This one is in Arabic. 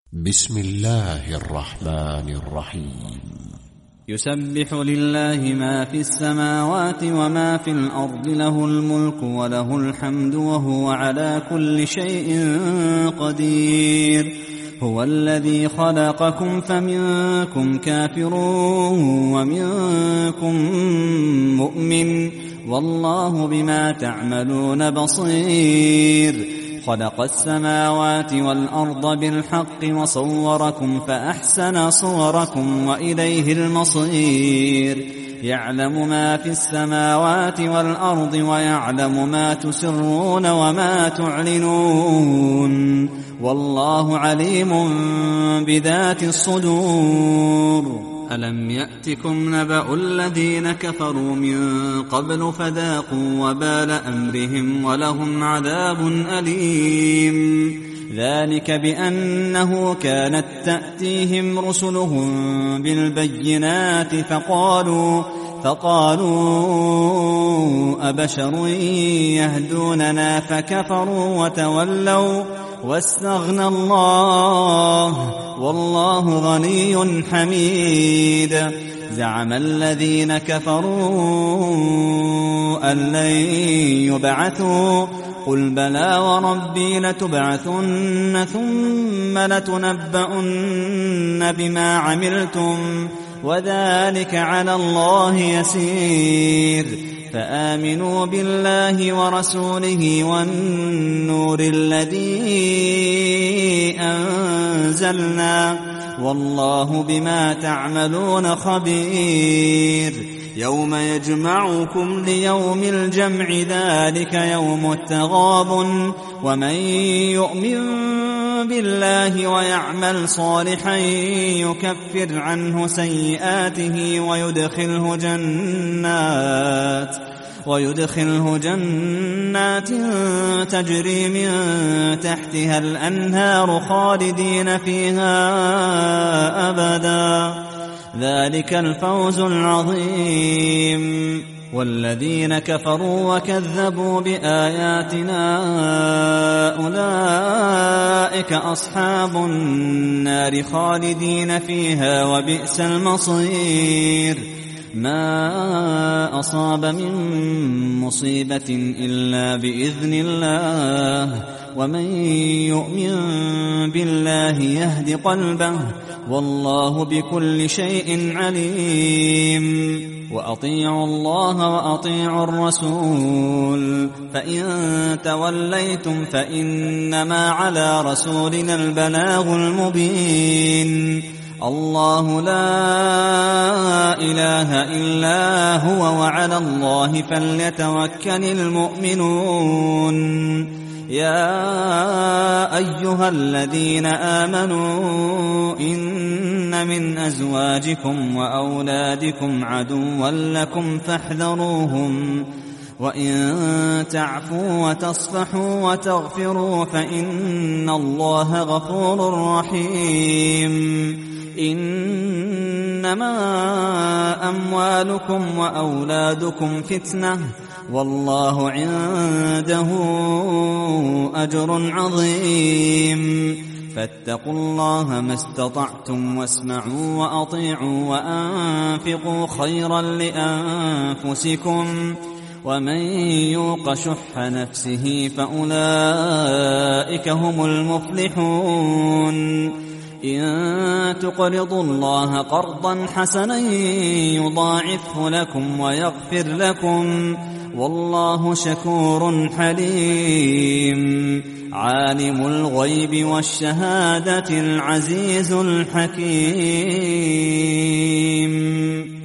بسم الله الرحمن الرحيم. يسبح لله ما في السماوات وما في الأرض، له الملك وله الحمد وهو على كل شيء قدير. هو الذي خلقكم فمنكم كافر ومنكم مؤمن، والله بما تعملون بصير. خلق السماوات والأرض بالحق وصوركم فأحسن صوركم وإليه المصير. يعلم ما في السماوات والأرض ويعلم ما تسرون وما تعلنون، والله عليم بذات الصدور. ألم يأتكم نبأ الذين كفروا من قبل فذاقوا وبال أمرهم ولهم عذاب أليم. ذلك بأنه كانت تأتيهم رسلهم بالبينات فقالوا أبشر يهدوننا فكفروا وتولوا واستغنى الله، والله غني حميد. زعم الذين كفروا أن لن يبعثوا، قل بلى وربي لتبعثن ثم لتنبؤن بما عملتم، وذلك على الله يسير. فآمنوا بالله ورسوله والنور الذي أنزلنا، والله بما تعملون خبير. يوم يجمعكم ليوم الجمع، ذلك يوم التغابن. ومن يؤمن بالله ويعمل صالحا يكفر عنه سيئاته ويدخله جنات تجري من تحتها الأنهار خالدين فيها أبدا، ذلك الفوز العظيم. والذين كفروا وكذبوا بآياتنا أولئك أصحاب النار خالدين فيها وبئس المصير. ما أصاب من مصيبة إلا بإذن الله، ومن يؤمن بالله يهد قلبه، والله بكل شيء عليم. وأطيعوا الله وأطيعوا الرسول، فإن توليتم فإنما على رسولنا البلاغ المبين. الله لا إله إلا هو، وعلى الله فليتوكل المؤمنون. يا أيها الذين آمنوا إن من أزواجكم وأولادكم عدوا لكم فاحذروهم، وإن تعفوا وتصفحوا وتغفروا فإن الله غفور رحيم. إنما أموالكم وأولادكم فتنة، والله عنده أجر عظيم. فاتقوا الله ما استطعتم، واسمعوا وأطيعوا وأنفقوا خيرا لأنفسكم، ومن يوق شح نفسه فأولئك هم المفلحون. إن تقرضوا الله قرضا حسنا يضاعفه لكم ويغفر لكم، والله شكور حليم. عالم الغيب والشهادة العزيز الحكيم.